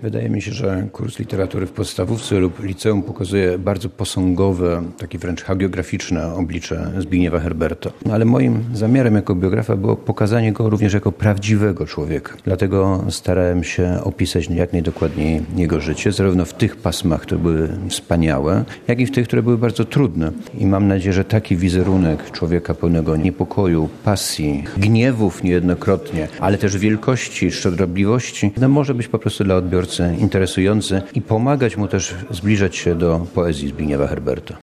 Wydaje mi się, że kurs literatury w podstawówce lub liceum pokazuje bardzo posągowe, takie wręcz hagiograficzne oblicze Zbigniewa Herberta. Ale moim zamiarem jako biografa było pokazanie go również jako prawdziwego człowieka. Dlatego starałem się opisać jak najdokładniej jego życie, zarówno w tych pasmach, które były wspaniałe, jak i w tych, które były bardzo trudne. I mam nadzieję, że taki wizerunek człowieka pełnego niepokoju, pasji, gniewów niejednokrotnie, ale też wielkości, szczodrobliwości, może być po prostu dla odbiorcy interesujący i pomagać mu też zbliżać się do poezji Zbigniewa Herberta.